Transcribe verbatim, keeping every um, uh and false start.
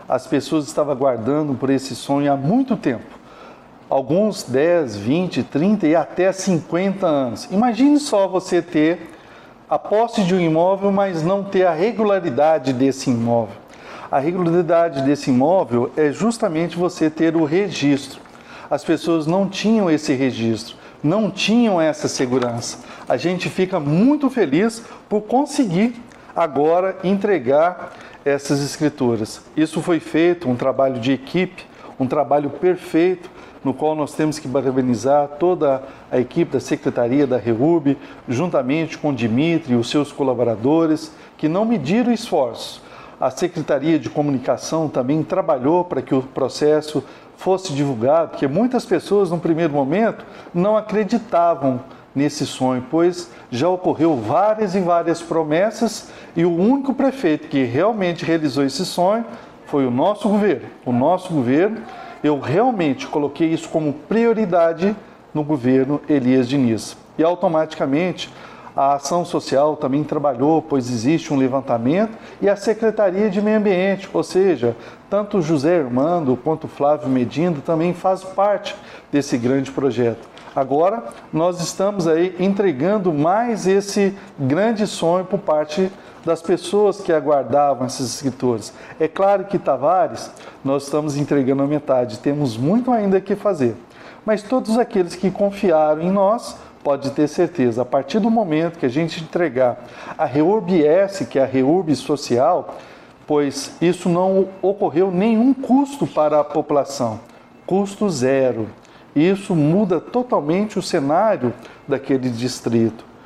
As pessoas estavam aguardando por esse sonho há muito tempo. Alguns dez, vinte, trinta e até cinquenta anos. Imagine só você ter a posse de um imóvel, mas não ter a regularidade desse imóvel. A regularidade desse imóvel é justamente você ter o registro. As pessoas não tinham esse registro, não tinham essa segurança. A gente fica muito feliz por conseguir agora entregar essas escrituras. Isso foi feito, um trabalho de equipe, um trabalho perfeito, no qual nós temos que parabenizar toda a equipe da Secretaria da REURB, juntamente com o Dimitri e os seus colaboradores, que não mediram esforços. A Secretaria de Comunicação também trabalhou para que o processo fosse divulgado, porque muitas pessoas, no primeiro momento, não acreditavam nesse sonho, pois já ocorreu várias e várias promessas e o único prefeito que realmente realizou esse sonho foi o nosso governo. O nosso governo, eu realmente coloquei isso como prioridade no governo Elias Diniz. E automaticamente a ação social também trabalhou, pois existe um levantamento, e a Secretaria de Meio Ambiente, ou seja, tanto o José Armando quanto o Flávio Medina também faz parte desse grande projeto. Agora, nós estamos aí entregando mais esse grande sonho por parte das pessoas que aguardavam esses escritores. É claro que Tavares, nós estamos entregando a metade, temos muito ainda que fazer. Mas todos aqueles que confiaram em nós, pode ter certeza, a partir do momento que a gente entregar a REURB-S, que é a REURB social, pois isso não ocorreu nenhum custo para a população, custo zero. Isso muda totalmente o cenário daquele distrito.